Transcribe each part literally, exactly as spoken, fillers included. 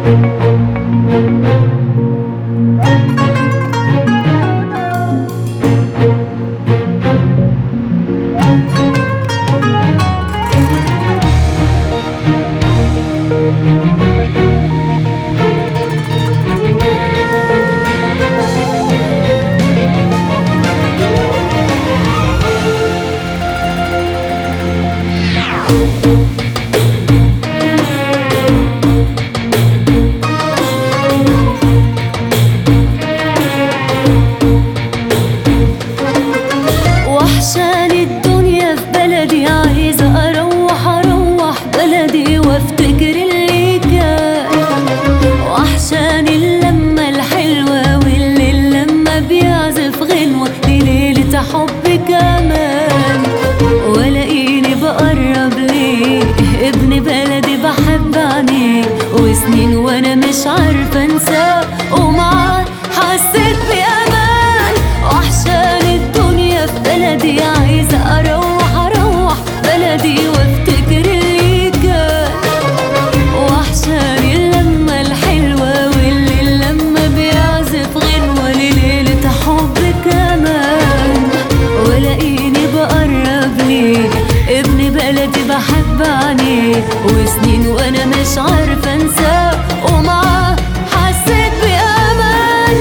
وحشاني الدنيا في بلدي، عايزة أروح أروح بلدي وافتكر اللي كان. وحشاني اللمة الحلوة والليل لما بيعزف غنوة لليلة حب كمان. ولاقيني بقرب ليه ابن بلدي بحب عينيه، وسنين وانا مش عارفة انساه ومعاه حسيت بأمان. وحشاني الدنيا في بلدي، عايزة أروح أروح بلدي وافتكر اللي كان. وحشاني اللمة الحلوة والليل لما بيعزف غنوة لليلة حب كمان. ولاقيني بقرب ليه ابن بلدي بحب عينيه، وسنين وانا مش عارفة انساه ومعاه حسيت بأمان.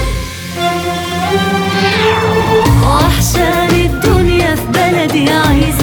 وحشاني الدنيا في بلدي، عايزة